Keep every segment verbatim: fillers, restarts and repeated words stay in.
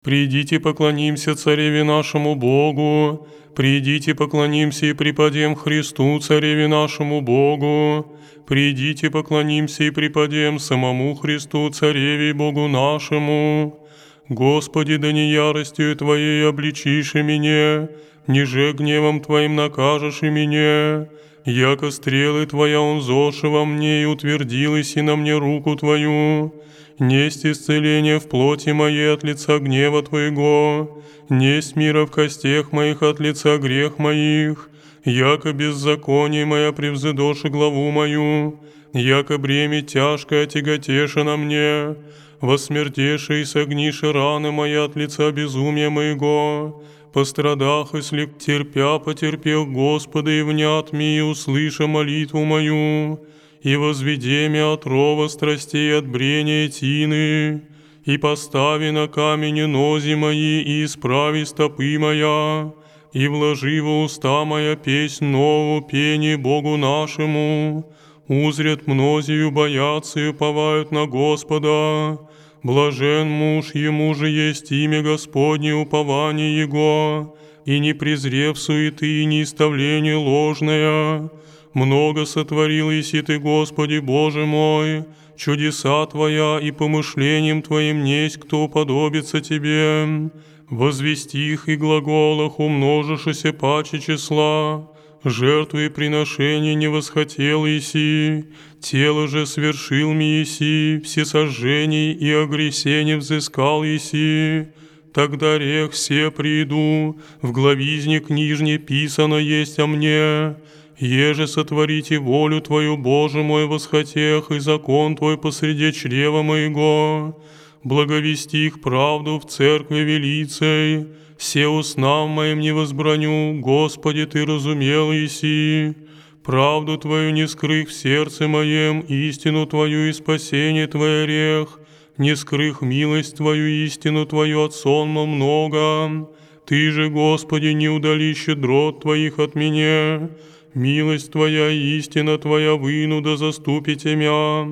Придите, поклонимся Цареве нашему Богу, придите, поклонимся и преподем Христу, Цареве нашему Богу, придите, поклонимся и преподем самому Христу, Цареве Богу нашему. Господи, да не яростью Твоей обличишь и меня, ниже гневом Твоим накажешь и меня, яко стрелы Твоя унзоши во мне и утвердилась и на мне руку Твою. Несть исцеление в плоти моей от лица гнева Твоего, несть мира в костях моих от лица грех моих, яко беззаконие моя превзыдоши главу мою, яко бремя тяжкое тяготеше на мне, восмертеше и согнише раны мои от лица безумия моего. Пострадах, если терпя потерпел Господа и внят ми, и услыша молитву мою, и возведи мя от рова страстей от брения тины, и постави на камени нози мои, и исправи стопы моя, и вложи во уста моя песнь нову, пение Богу нашему. Узрят мнозию, боятся и уповают на Господа. Блажен муж, ему же есть имя Господне, упование его, и не презрев суеты и неиставление ложное. Много сотворил еси Ты, Господи Боже мой, чудеса Твоя и помышлением Твоим несть кто уподобится Тебе. Возвести их и глаголах умножишься паче числа. Жертвы и приношения не восхотел еси, тело же свершил ми еси, всесожжений и огресений взыскал еси. Тогда рех все приду, в главизне книжне писано есть о мне. Еже сотворите волю Твою, Боже мой, восхотех, и закон Твой посреди чрева моего. Благовести их правду в церкви велицей, все уснам моим не возбраню, Господи, Ты разумел еси. Правду Твою не скрых в сердце моем, истину Твою и спасение Твое рех, не скрых милость Твою, истину Твою от сонма много. Ты же, Господи, не удали щедрот Твоих от меня. Милость Твоя и истина Твоя вынуда заступите мя.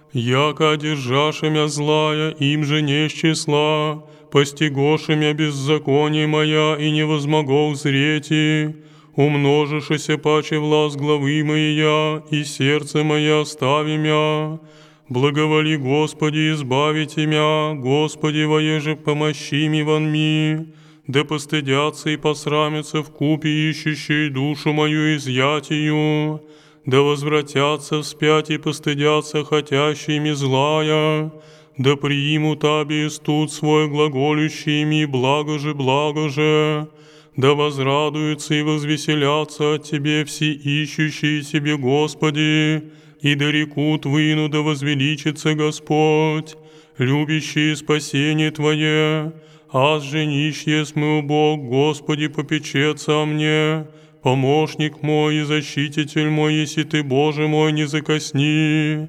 Яко одержаше мя злая, им же не с числа, постигоше мя беззаконие моя, и не возмогол зрети. Умножишеся паче власть главы моя, и сердце мое остави мя. Благоволи, Господи, избавите мя, Господи, воеже помощи ми вон ми. Да постыдятся и посрамятся вкупе ищущие душу мою изъятию, да возвратятся вспять и постыдятся хотящими злая, да примут аби студ свой глаголющими, благо же, благо же, да возрадуются и возвеселятся от Тебе все ищущие Тебе, Господи, и да рекут выну, да возвеличится Господь, любящие спасение Твое. Аз же нищ есть мой Бог, Господи, попечется о мне, помощник мой и защититель мой, если Ты, Боже мой, не закосни.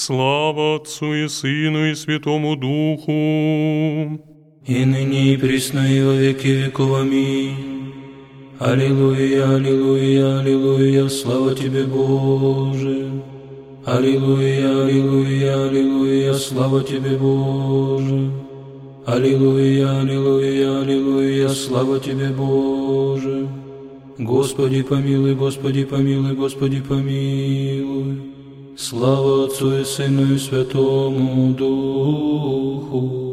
Слава Отцу и Сыну и Святому Духу. И ныне и присно и во веки веков. Аминь. Аллилуйя, аллилуйя, аллилуйя, слава Тебе, Боже. Аллилуйя, аллилуйя, аллилуйя, слава Тебе, Боже. Аллилуйя, аллилуйя, аллилуйя, слава Тебе, Боже. Господи помилуй, Господи помилуй, Господи помилуй. Слава Отцу и Сыну и Святому Духу.